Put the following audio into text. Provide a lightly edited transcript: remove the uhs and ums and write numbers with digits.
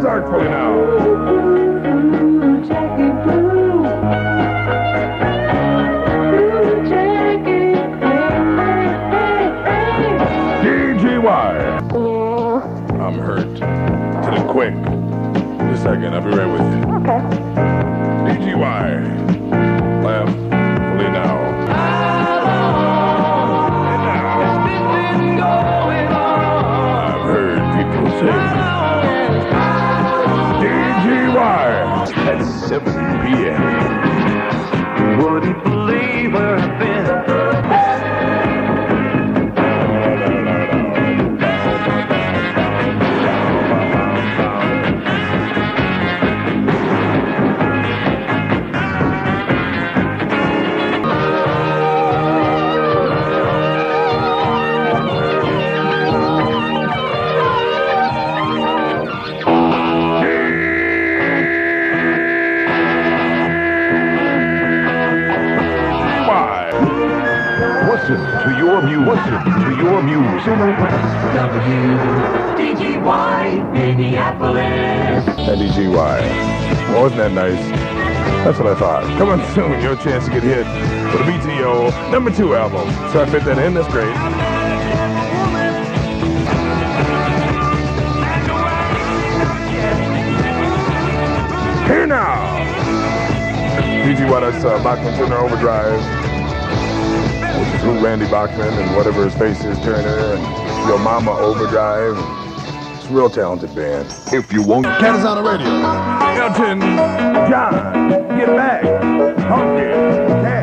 Peoples artfully now. Ooh, Jackie Blue. Ooh, Jackie. Hey. DGY. Yeah. I'm hurt. To the quick. Just a second, I'll be right with you. Okay. DGY. Laugh fully now. I've heard people say DGY at 7 p.m. Wouldn't believe her then. Listen to your music. Listen to your music. WDGY, Minneapolis. That DGY. Well, wasn't that nice? That's what I thought. Coming soon, your chance to get hit with a BTO #2 album. So I fit that in, that's great. Here now. DGY, that's Bachman Turner Overdrive. Through Randy Bachman and whatever his face is, Turner, and Yo Mama Overdrive. It's a real talented band. If you won't, Candace on the radio. Elton John, get back. Funky.